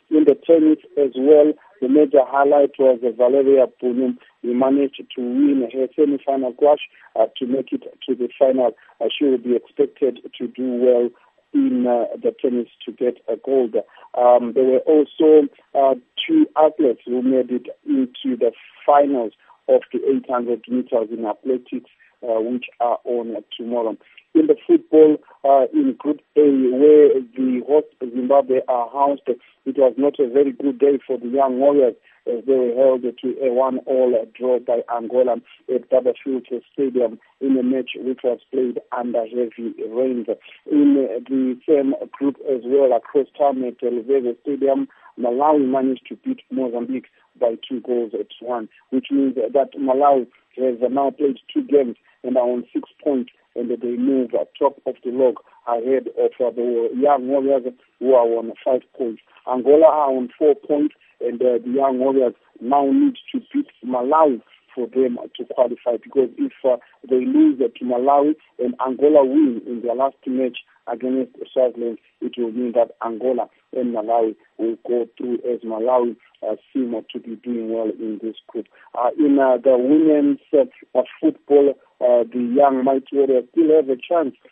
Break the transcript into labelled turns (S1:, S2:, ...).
S1: In the tennis as well, the major highlight was Valeria Bunum. He managed to win her semi-final clash to make it to the final. She will be expected to do well in the tennis to get a gold. There were also two athletes who made it into the finals of the 800 meters in athletics, which are on tomorrow. In the football, in Group A, where the host Zimbabwe are housed, it was not a very good day for the Young Warriors as they were held to a 1-1 draw by Angola at Butterfield Stadium in a match which was played under heavy rain. In the same group as well, across town at Luveve Stadium, Malawi managed to beat Mozambique by 2-1, which means that Malawi has now played 2 games and are on 6 points, and they move top of the log ahead of the Young Warriors, who are on 5 points. Angola are on 4 points, and the Young Warriors now need to beat Malawi for them to qualify, because if they lose to Malawi and Angola win in their last match against Swaziland, it will mean that Angola and Malawi will go through, as Malawi seem to be doing well in this group. In the women's football, the young Mighty Warriors still have a chance